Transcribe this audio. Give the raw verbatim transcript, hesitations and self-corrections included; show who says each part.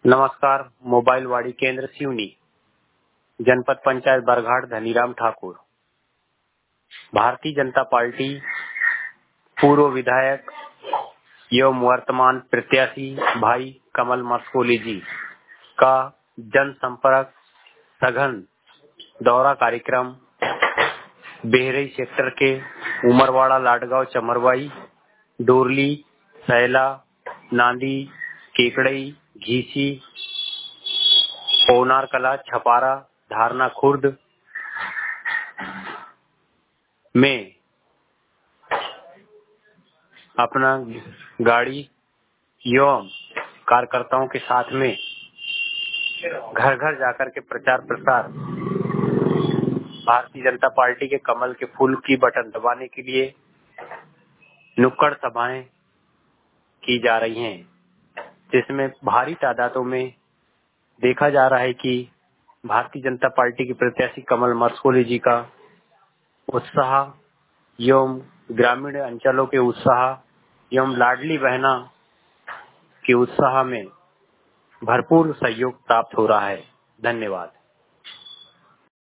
Speaker 1: नमस्कार। मोबाइल वाड़ी केंद्र सिवनी, जनपद पंचायत बरघाट, धनीराम ठाकुर। भारतीय जनता पार्टी पूर्व विधायक एवं वर्तमान प्रत्याशी भाई कमल मस्कोली जी का जनसंपर्क सघन दौरा कार्यक्रम बेहरई सेक्टर के उमरवाड़ा, लाडगांव, चमरवाई, डोरली, सैला, नांदी, केकड़ई, घीसी, पौनार कला, छपारा, धारना खुर्द में अपना गाड़ी एवं कार्यकर्ताओं के साथ में घर घर जाकर के प्रचार प्रसार भारतीय जनता पार्टी के कमल के फूल की बटन दबाने के लिए नुक्कड़ सभाएं की जा रही हैं, जिसमें भारी तादादों में देखा जा रहा है कि भारतीय जनता पार्टी के प्रत्याशी कमल मस्कोली जी का उत्साह एवं ग्रामीण अंचलों के उत्साह एवं लाडली बहना के उत्साह में भरपूर सहयोग प्राप्त हो रहा है। धन्यवाद।